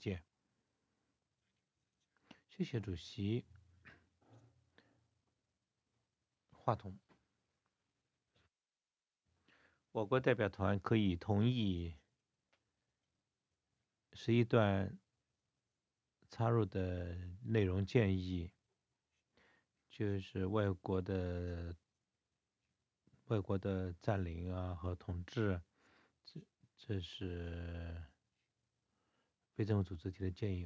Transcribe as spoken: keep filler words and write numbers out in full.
见。谢谢主席。话筒。我国代表团可以同意十一段插入的内容建议，就是外国的外国的占领啊和统治，这这是非政府组织提的建议。